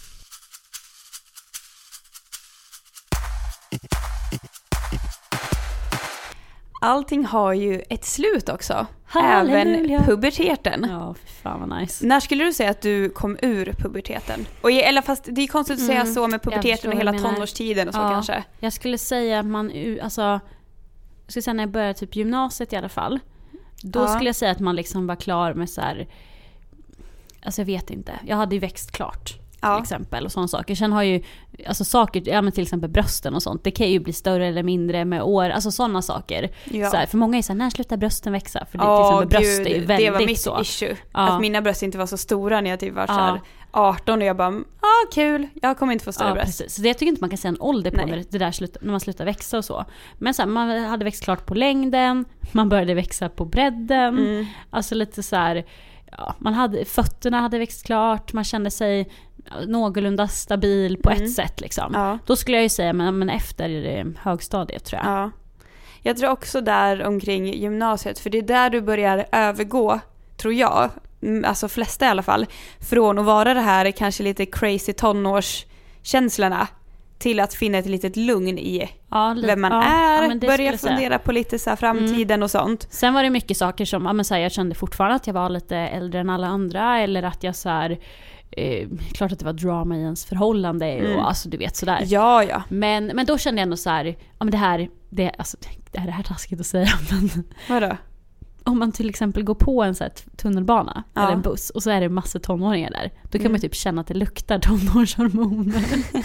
Allting har ju ett slut också. Halleluja. Även puberteten. Ja, fan vad nice. När skulle du säga att du kom ur puberteten? Och, eller fast det är konstigt att säga mm. så med puberteten och hela tonårstiden och så ja, kanske. Jag skulle säga att man, alltså, jag skulle säga när jag började typ gymnasiet i alla fall. Då ja. skulle jag säga att man liksom var klar med så här, alltså jag vet inte. Jag hade ju växt klart. Ja. Till exempel och sådana saker. Sen har ju alltså saker, ja men till exempel brösten och sånt, det kan ju bli större eller mindre med år, alltså sådana saker. Ja. Så här, för många är så här, när slutar brösten växa? För det, oh, till exempel bröst är ju väldigt det var mitt så. issue. Ja. Att mina bröst inte var så stora när jag typ var så här arton och jag bara, ja ah, kul, jag kommer inte få större ja, bröst. Precis. Så det, jag tycker inte man kan säga en ålder på när, det där slutar, när man slutar växa och så. Men så här, man hade växt klart på längden, man började växa på bredden, mm. alltså lite så här, ja, man hade, fötterna hade växt klart, man kände sig någorlunda stabil på Mm. ett sätt liksom. Ja. Då skulle jag ju säga men, men efter eh, högstadiet tror jag. Ja. Jag tror också där omkring gymnasiet, för det är där du börjar övergå, tror jag, mm, alltså flesta i alla fall, från att vara det här kanske lite crazy tonårskänslorna till att finna ett litet lugn i Ja, li- vem man ja, är, ja, men det börja skulle jag säga. fundera på lite så här framtiden och sånt. Sen var det mycket saker som, ja men så här, jag kände fortfarande att jag var lite äldre än alla andra, eller att jag så här, eh, klart att det var drama i ens förhållande Mm. och alltså du vet sådär. Ja, ja. Men, men då kände jag ändå så här, ja men det här, det, alltså, det här är taskigt att säga, men Vadå? om man till exempel går på en så här tunnelbana Ja. eller en buss och så är det massor tonåringar där, då kan Mm. man typ känna att det luktar tonårshormoner.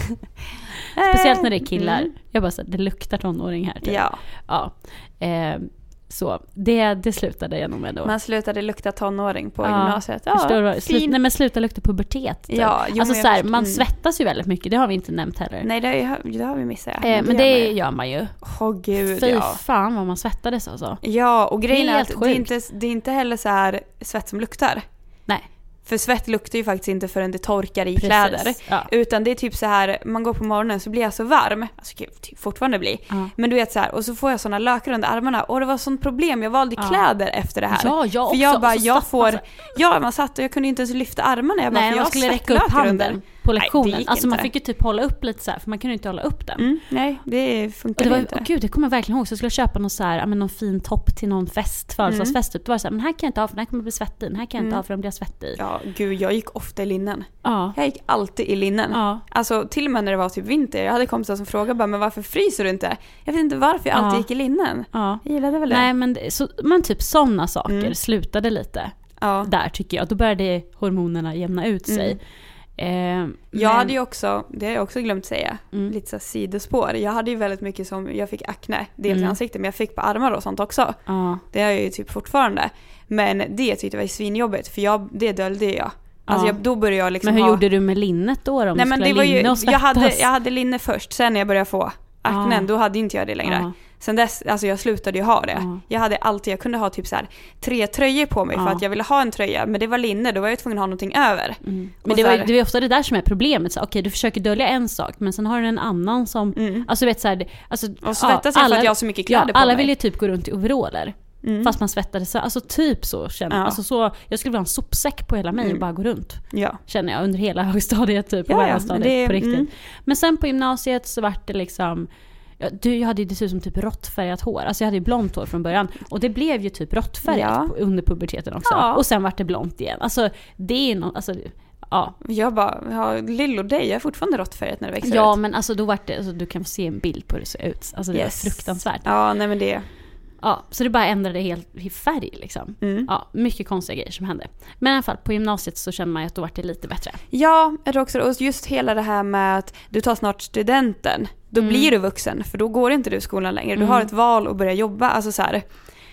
Speciellt när det är killar. Mm. Jag bara så här, det luktar tonåring här typ. Ja, Ja. Eh, så det, det slutade jag nog med då. man slutade lukta tonåring på Ja, gymnasiet. Ja, Förstår du? Slut, fin. nej men sluta lukta pubertet. Typ. Ja, jo, alltså men jag så här, förstår- man mm. svettas ju väldigt mycket, det har vi inte nämnt heller. Nej, det, är, det har vi missat. eh, men gör det man ju. gör man ju. Åh gud, Fy ja. fan vad man svettades alltså. Ja, och grejen är Helt att det är, sjukt. inte, det är inte heller så här svett som luktar. Nej. För svett luktar ju faktiskt inte förrän det torkar i Precis, kläder. ja. Utan det är typ så här, man går på morgonen så blir jag så varm. Alltså gud, typ fortfarande blir. Ja. Men du vet så här, och så får jag såna lökar under armarna. Och det var sånt problem, jag valde Ja. kläder efter det här. Ja, jag För också. jag bara, Och så jag satt får... man så- Ja, man satt och jag kunde inte ens lyfta armarna. Jag bara, Nej, för jag man har skulle räcka upp svettlökar handen under. på Nej, det lektionen. gick Alltså man inte. fick ju typ hålla upp lite så här, för man kunde inte hålla upp den. Mm, nej, det Och funkar det var, inte. åh gud, det kommer jag verkligen ihåg. Så jag skulle köpa någon, så här, ja, men någon fin topp till någon fest, födelsedagsfest. Typ. Det var så här, men här kan jag inte ha för den här kommer jag bli svettig. Den här kan jag inte Mm. ha för den blir jag svettig i. Ja, gud, jag gick ofta i linnen. Ja. Jag gick alltid i linnen. Ja. Alltså till och med när det var typ vinter. Jag hade kompisar som frågade bara, men varför fryser du inte? Jag vet inte varför jag Ja. alltid gick i linnen. Ja. Jag gillade väl det. Nej, men, det- så, men typ sådana saker Mm. slutade lite Ja. där tycker jag. Då började hormonerna jämna ut sig. Mm. Eh, Jag men- hade ju också, det har jag också glömt säga, Mm. lite så här sidospår. Jag hade ju väldigt mycket som, jag fick akne, dels i Mm. ansiktet, men jag fick på armar och sånt också. Ja. Det har jag ju typ fortfarande. Men det tyckte jag var svinjobbigt, för jag, det döljde jag. Alltså Ja. jag, då började jag liksom Men hur ha... gjorde du med linnet då? då om Nej du men skulle det var ha ju, linne och jag hade, svettas? jag hade linne först, sen när jag började få aknen, Ja. då hade inte jag det längre. Ja. Sen dess, alltså jag slutade ju ha det. Ja. Jag hade alltid, jag kunde ha typ så här tre tröjor på mig för Ja. att jag ville ha en tröja, men det var linne, då var jag tvungen att ha någonting över. Mm. Och Men det, så var, här- det är ofta det där som är problemet. Så, okej, du försöker dölja en sak, men sen har du en annan som... Mm. Alltså vet så här, det- alltså, Och svettas jag för att jag har så mycket kläder ja, på alla mig. vill ju typ gå runt i overaller. Mm. Fast man svettades så, alltså typ så känner jag. Ja. Alltså så, jag skulle vilja ha en sopsäck på hela mig Mm. och bara gå runt. Ja. Känner jag under hela högstadiet typ. Ja, och ja, mellanstadiet, men det- på riktigt. mm. Men sen på gymnasiet så vart det liksom... ja, Du, jag hade ju dessutom typ råttfärgat hår. Alltså jag hade ju blont hår från början. Och det blev ju typ råttfärgat Ja. på- under puberteten också. Ja. Och sen vart det blont igen. Alltså det är något... Alltså, ja. Jag bara, ja, Lill och dig, jag är fortfarande råttfärgat när det växer Ja, ut. men alltså då vart det... Alltså, du kan få se en bild på hur det ser ut. Alltså det Yes. var fruktansvärt. Ja, nej men det... Ja, så det bara ändrade helt i färg liksom. Mm. Ja, mycket konstiga grejer som hände. Men i alla fall, på gymnasiet så känner man ju att då vart det lite bättre. Ja, jag tror också, och just hela det här med att du tar snart studenten, då Mm. blir du vuxen, för då går inte du i skolan längre. Du Mm. har ett val att börja jobba, alltså så här.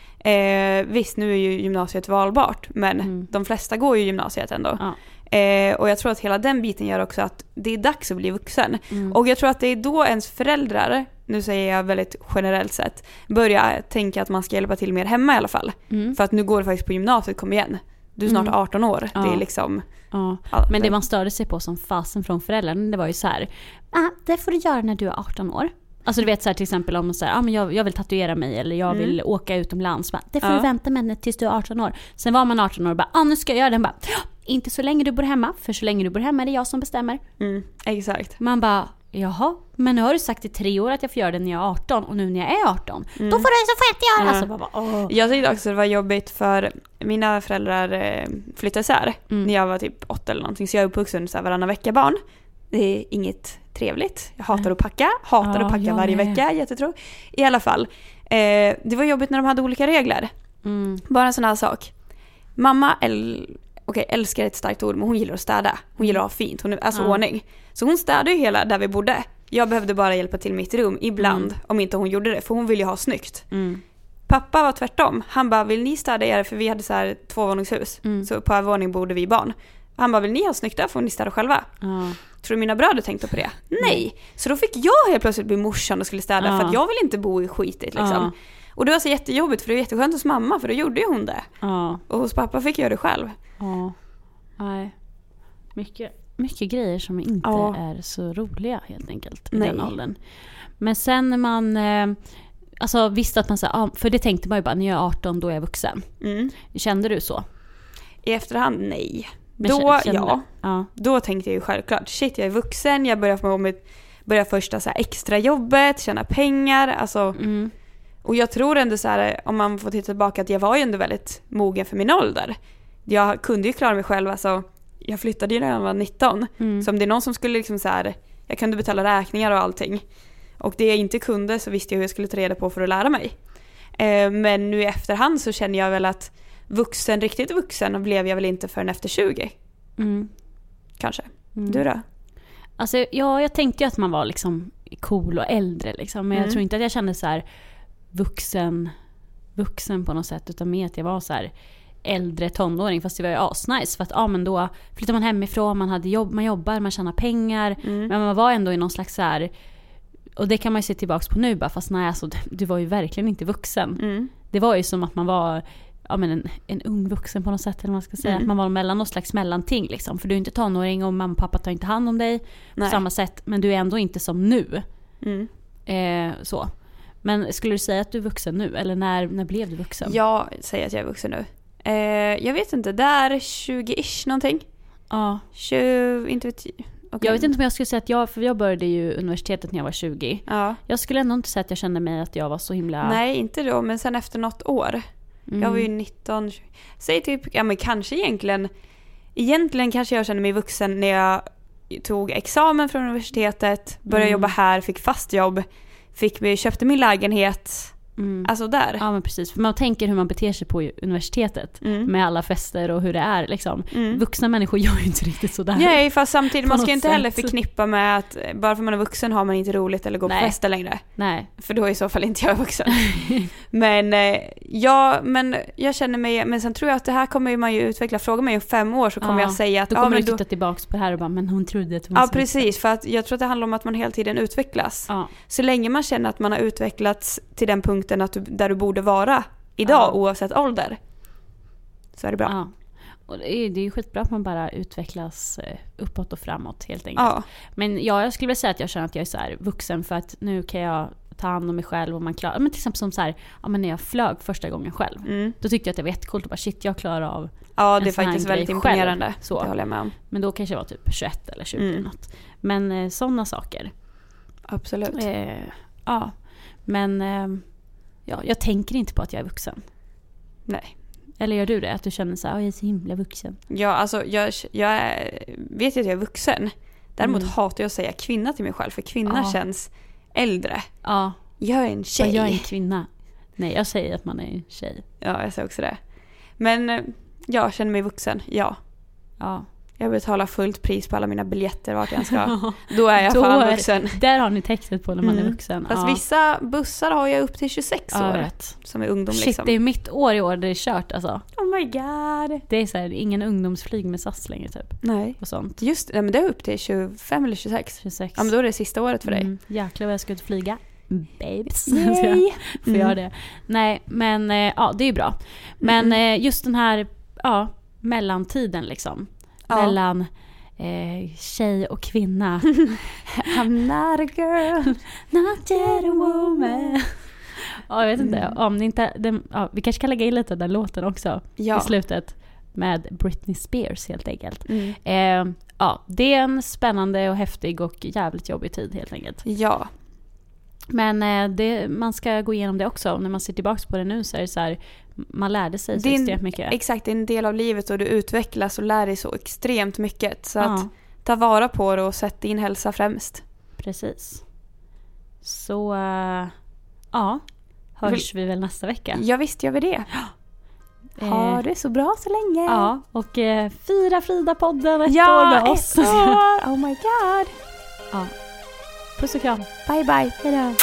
Eh, visst, nu är ju gymnasiet valbart, men Mm. de flesta går ju gymnasiet ändå. Ja. Eh, och jag tror att hela den biten gör också att det är dags att bli vuxen. Mm. Och jag tror att det är då ens föräldrar, nu säger jag väldigt generellt sett, börjar tänka att man ska hjälpa till mer hemma i alla fall. Mm. För att nu går du faktiskt på gymnasiet, kom igen. Du är snart Mm. arton år. Ja. Det är liksom... Ja. Ja, Men det man störde sig på som fasen från föräldrarna, det var ju så här: ah, det får du göra när du är arton år. Alltså du vet så här, till exempel om man säger, ah, men jag, jag vill tatuera mig eller jag Mm. vill åka utomlands. Bara, det får Ja. du vänta med tills du är arton år. Sen var man arton år och bara, ah, nu ska jag göra det. Bara, inte så länge du bor hemma, för så länge du bor hemma är det jag som bestämmer. Mm, exakt. Man bara, jaha, men nu har du sagt i tre år att jag får göra det när jag är arton och nu när jag är arton, Mm. då får du så får jag inte göra. Ja. Alltså, bara, bara, åh. Jag tyckte också det var jobbigt för mina föräldrar eh, flyttade isär Mm. när jag var typ åtta eller någonting. Så jag är uppvuxen så här varannan vecka barn. Det är inget trevligt. Jag hatar att packa. Hatar Ja, att packa jag varje med. vecka. Jättetro. I alla fall. Eh, det var jobbigt när de hade olika regler. Mm. Bara en sån här sak. Mamma äl- okay, älskar ett starkt ord, men hon gillar att städa. Hon gillar att ha fint. Hon är alltså Ja. ordning. Så hon städade ju hela där vi bodde. Jag behövde bara hjälpa till mitt rum ibland. Mm. Om inte hon gjorde det. För hon ville ju ha snyggt. Mm. Pappa var tvärtom. Han bara, vill ni städa er? För vi hade så här tvåvåningshus. Mm. Så på övervåning bodde vi barn. Han bara, vill ni ha snyggt där får ni städa själva. Ja. Tror du mina bröder tänkte på det? Nej. Så då fick jag helt plötsligt bli morsan och skulle städa. Ja. För att jag vill inte bo i skitigt liksom. Ja. Och det var så jättejobbigt för det var jätteskönt hos mamma. För då gjorde ju hon det. Ja. Och hos pappa fick jag göra det själv. Ja. Nej. Mycket. mycket grejer som inte Ja. är så roliga helt enkelt i Nej. den åldern. Men sen när man eh, alltså visste att man så, ah, för det tänkte man ju bara, när jag är arton då är jag vuxen. Mm. Kände du så? I efterhand, nej. Men Då, kände- ja. ja. Då tänkte jag ju självklart, shit jag är vuxen, jag börjar få med, börjar första så här extra jobbet, tjäna pengar, alltså. Mm. Och jag tror ändå så här, om man får titta tillbaka, att jag var ju ändå väldigt mogen för min ålder. Jag kunde ju klara mig själv, alltså. Jag flyttade ju när jag var nitton. Mm. Så om det är någon som skulle liksom så här, jag kunde betala räkningar och allting. Och det jag inte kunde så visste jag hur jag skulle ta reda på för att lära mig. Eh, men nu i efterhand så känner jag väl att vuxen, riktigt vuxen blev jag väl inte förrän efter tjugo. Mm. Kanske. Mm. Du då? Alltså, ja, jag tänkte ju att man var liksom cool och äldre liksom, men Mm. jag tror inte att jag kände så här vuxen vuxen på något sätt, utan mer att jag var så här äldre tonåring, fast det var ju asnice för att ja, men då flyttar man hemifrån, man hade jobb, man jobbar, man tjänar pengar, Mm. men man var ändå i någon slags så här, och det kan man ju se tillbaks på nu bara, fast nej alltså, du var ju verkligen inte vuxen. Mm. Det var ju som att man var ja, men en, en ung vuxen på något sätt, eller vad man ska säga. Mm. Att man var mellan något slags mellanting liksom. För du är inte tonåring och mamma och pappa tar inte hand om dig Nej. på samma sätt. Men du är ändå inte som nu. Mm. Eh, så. Men skulle du säga att du är vuxen nu? Eller när, när blev du vuxen? Jag säger att jag är vuxen nu. Eh, jag vet inte, där tjugo-ish någonting. Ja. tjugo, inte vet jag. Okay. Jag vet inte om jag skulle säga att jag, för jag började ju universitetet när jag var tjugo. Ja. Jag skulle ändå inte säga att jag kände mig att jag var så himla... Nej, inte då, men sen efter något år. Mm. Jag var ju nitton. Säg typ, ja men kanske egentligen. Egentligen kanske jag kände mig vuxen när jag tog examen från universitetet. Började Mm. jobba här, fick fast jobb. Fick, köpte min lägenhet. Mm. Alltså där. Ja, men precis. För man tänker hur man beter sig på universitetet. Mm. Med alla fester och hur det är liksom. Mm. Vuxna människor gör ju inte riktigt sådär. Nej, fast samtidigt, På man ska något inte heller sätt. förknippa med att bara för man är vuxen har man inte roligt eller går på Nej. fester längre. Nej. För då är i så fall inte jag vuxen. men, eh, ja, men jag känner mig, men sen tror jag att det här kommer man ju utveckla. Fråga mig om fem år så kommer Ja, jag säga att Då kommer ja, men du titta tillbaka på det här och bara, men hon trodde att hon Ja, var så precis. För att jag tror att det handlar om att man hela tiden utvecklas. Ja. Så länge man känner att man har utvecklats till den punkten att du, där du borde vara idag, Ja. oavsett ålder, så är det bra. Ja. Och det är, det är ju skitbra att man bara utvecklas eh, uppåt och framåt helt enkelt. Ja. Men ja, jag skulle vilja säga att jag känner att jag är så här vuxen, för att nu kan jag ta hand om mig själv och man klarar, men till exempel som så här, ja, men när jag flög första gången själv. Mm. Då tyckte jag att det var jättecoolt och bara shit, jag klarar av. Ja, det är en sån här faktiskt grej väldigt själv. imponerande. Så. Det håller jag med om. Men då kanske jag var typ tjugoett eller tjugo Mm. eller något. Men eh, sådana saker. Absolut. Eh, ja, men eh, ja, jag tänker inte på att jag är vuxen. Nej. Eller gör du det? Att du känner så här, jag är så himla vuxen. Ja, alltså jag, jag är, vet ju att jag är vuxen. Däremot Mm. hatar jag att säga kvinna till mig själv, för kvinna Ja. känns äldre. Ja, Jag är en tjej. jag är en kvinna. Nej, jag säger att man är en tjej. Ja, jag säger också det. Men eh, jag känner mig vuxen, ja. Ja. Jag betalar fullt pris på alla mina biljetter vart jag ska. Då är jag Då fan är- vuxen. Där har ni textet på när man Mm. är vuxen. Fast ja. vissa bussar har jag upp till tjugosex Ja, jag år. vet. Som är ungdom Shit, liksom. det är mitt år i år det är kört alltså. Oh my god. Det är så här, ingen ungdomsflyg med S A S längre typ. Nej. Och sånt. Just det, men det är upp till tjugofem eller tjugosex. tjugosex. Ja, men då är det sista året för dig. Mm, jäklar vad jag ska ut och flyga. Babes. Yay. Får Mm. göra det. Nej, men eh, ja, det är ju bra. Men Mm. eh, just den här ja, mellantiden liksom. Ja. Mellan eh, tjej och kvinna. I'm not a girl. Not yet a woman. Ja, jag vet inte. Mm. Om det inte den, ja, vi kanske kan lägga in lite av den låten också Ja. i slutet. Med Britney Spears helt enkelt. Mm. Eh, ja, det är en spännande och häftig och jävligt jobbig tid helt enkelt. Ja. Men eh, det, man ska gå igenom det också. När man ser tillbaka på det nu så är det så här, man lärde sig så Det är en- extremt mycket. Exakt, det är en del av livet och du utvecklas och lär dig så extremt mycket. Så Ja. att ta vara på det och sätt din hälsa främst. Precis. Så eh, ja, hörs vi väl nästa vecka. Ja, visst gör vi det. Ha det så bra så länge. Ja, och eh, fira Frida-podden ett Ja, år med oss. ett år. Oh my god. Ja. Puss och kram. Bye bye. Hejdå.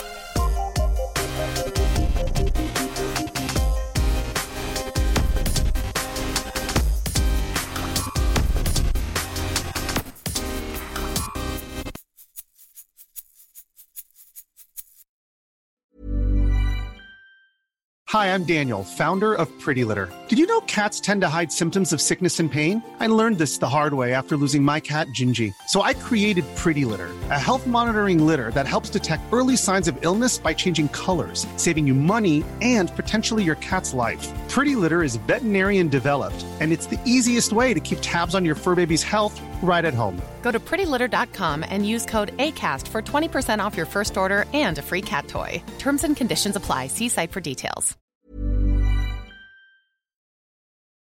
Hi, I'm Daniel, founder of Pretty Litter. Did you know cats tend to hide symptoms of sickness and pain? I learned this the hard way after losing my cat, Gingy. So I created Pretty Litter, a health monitoring litter that helps detect early signs of illness by changing colors, saving you money and potentially your cat's life. Pretty Litter is veterinarian developed, and it's the easiest way to keep tabs on your fur baby's health right at home. Go to pretty litter dot com and use code ACAST for twenty percent off your first order and a free cat toy. Terms and conditions apply. See site for details.